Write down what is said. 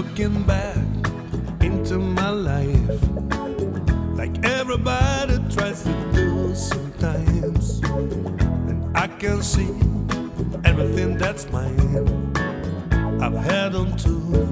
Looking back into my life, like everybody tries to do sometimes, and I can see everything that's mine I've had on to.